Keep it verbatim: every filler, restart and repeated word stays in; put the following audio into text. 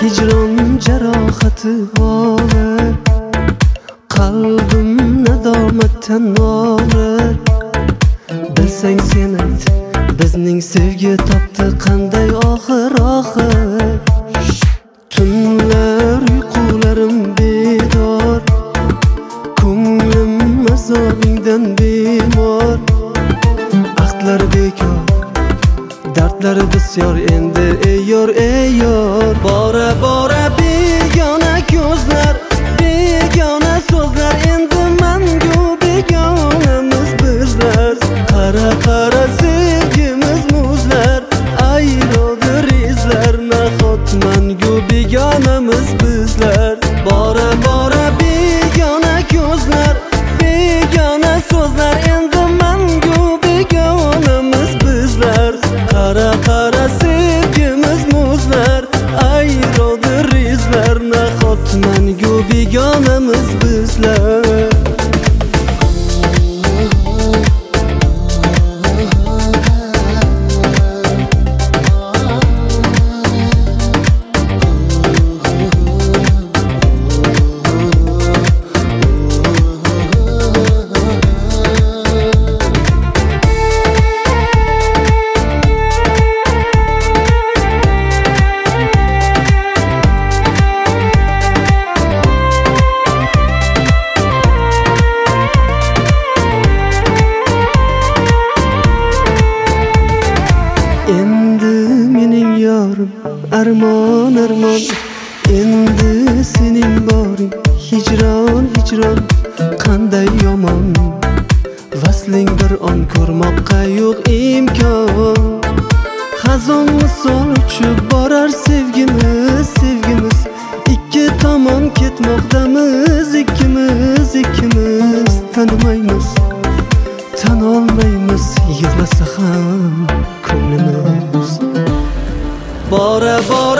hicron jarohati og'ir, qalbim nadomatdan og'ir. Bilsang sen ayt, bizning sevgi topdi qanday oxir oxir. Tunlar uyqularim bedor, ko'nglim azobingdan bemor. Ahdlar bekor, dardlar bisyor, endi ey yor ey yor. Bora bora begona ko'zlar, begona so'zlar, endi mangu begonamiz bizlar. Qara qara sevgimiz muzlar, ayrodir izlar, nahot mangu begonamiz bizlar. Bora bora begona ko'zlar, begona so'zlar, endi mangu begonamiz bizlar. Qara qara sevgimiz muzlar, ayrodir izlar, nahot mangu begonamiz bizlar. Armon armon, endi sening boring, hijron hijron qanday yomon. Vasling bir on ko'rmoqqa yo'q imkon. Xazon misol uchib borar sevgimiz, sevgimiz. Ikki tomon ketmoqdamiz, ikkimiz, ikkimiz. Tanimaymiz, tan olmaymiz, yig'lasa ham ko'nglimiz. Bora bora